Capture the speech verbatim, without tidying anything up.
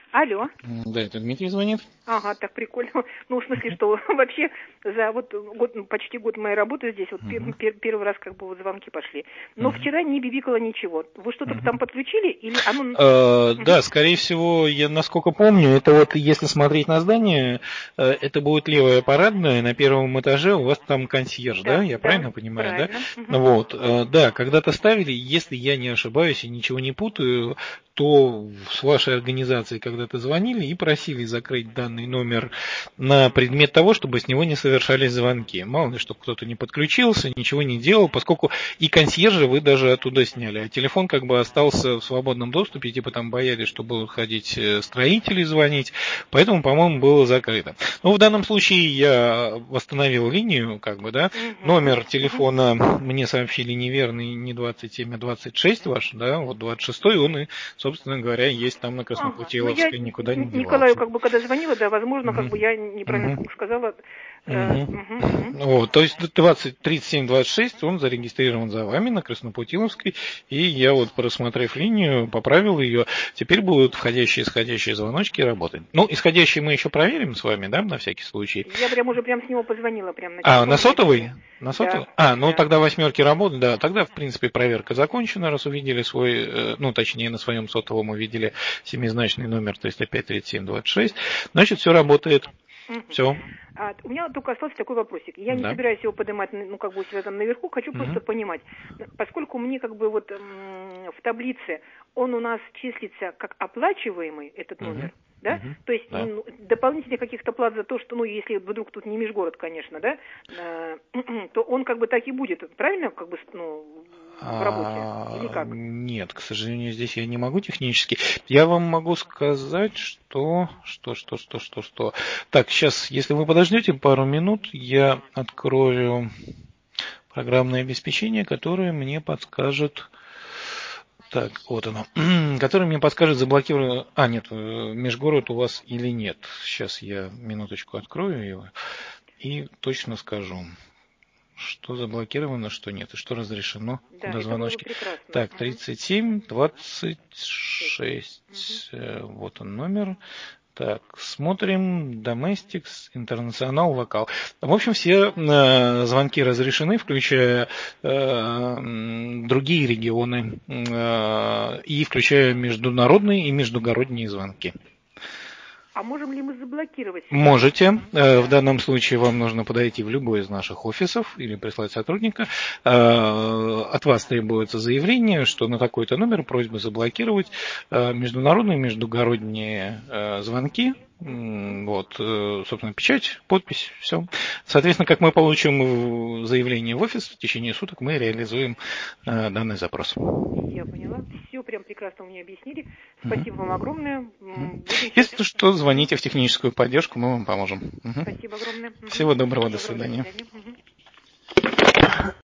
Алло. Да, это Дмитрий звонит. Ага, так прикольно. Ну, в смысле, что вообще за вот год, почти год моей работы здесь вот uh-huh. пер, первый раз как бы вот звонки пошли. Но uh-huh. вчера не бибикало ничего. Вы что-то uh-huh. там подключили или оно... Uh, uh-huh. Да, скорее всего, я насколько помню, это вот если смотреть на здание, это будет левая парадная, на первом этаже у вас там консьерж, да? да? Я да, правильно понимаю, правильно. да? Uh-huh. Вот, да, когда-то ставили, если я не ошибаюсь и ничего не путаю, то с вашей организацией когда-то звонили и просили закрыть данный номер на предмет того, чтобы с него не совершались звонки. Мало ли, чтобы кто-то не подключился, ничего не делал, поскольку и консьержа вы даже оттуда сняли, а телефон как бы остался в свободном доступе, типа там боялись, что будут ходить строители звонить, поэтому, по-моему, было закрыто. Но в данном случае я восстановил линию, как бы, да, номер телефона мне сообщили неверный, не двадцать семь, а двадцать шесть ваш, да, вот двадцать шестой, он и, собственно говоря, есть там на Краснопутиловской, ага. никуда не девался. Николаю как бы когда звонила, да, возможно, как бы я неправильно uh-huh. сказала. Uh-huh. Uh-huh. Uh-huh. Вот, то есть двадцать тридцать семь двадцать шесть он зарегистрирован за вами на Краснопутиловской, и я вот, просмотрев линию, поправил ее. Теперь будут входящие и исходящие звоночки работать. Ну, исходящие мы еще проверим с вами, да, на всякий случай. Я прям уже прям с него позвонила. Прям на а, на сотовый? На сотовый? Да. А, ну да. тогда восьмерки работают, да, тогда, в принципе, проверка закончена, раз увидели свой, ну, точнее, на своем сотовом увидели семизначный номер триста пять тридцать семь двадцать шесть, значит, все работает. Угу. Все. А, у меня только остался такой вопросик. Я не да. собираюсь его поднимать, ну, как бы у себя там наверху, хочу угу. просто понимать. Поскольку мне как бы вот м- в таблице он у нас числится как оплачиваемый, этот номер, угу. да? Угу. То есть да. ну, дополнительных каких-то плат за то, что, ну, если вдруг тут не межгород, конечно, да, э- то он как бы так и будет, правильно, как бы, ну... в работе? Или как? Нет, к сожалению, здесь я не могу технически. Я вам могу сказать, что... Что, что, что, что, что... Так, сейчас, если вы подождете пару минут, я открою программное обеспечение, которое мне подскажет... Так, вот оно. Которое мне подскажет, заблокировано... А, нет, межгород у вас или нет. Сейчас я минуточку открою его и точно скажу. Что заблокировано, что нет, и что разрешено, да, куда звоночки. Так, тридцать семь двадцать шесть, угу. Вот он номер. Так, смотрим, Domestics, International, Локал. В общем, все э, звонки разрешены, включая э, другие регионы, э, и включая международные и междугородние звонки. А можем ли мы заблокировать? Можете. В данном случае вам нужно подойти в любой из наших офисов или прислать сотрудника. От вас требуется заявление, что на такой-то номер просьба заблокировать международные, междугородние звонки. Вот, собственно, печать, подпись, все. Соответственно, как мы получим заявление в офис, в течение суток мы реализуем данный запрос. Я поняла. Все прям прекрасно мне объяснили. Спасибо mm-hmm. вам огромное. Mm-hmm. Если сейчас... что, звоните в техническую поддержку, мы вам поможем. Спасибо огромное. Всего доброго, Всего до свидания. До свидания.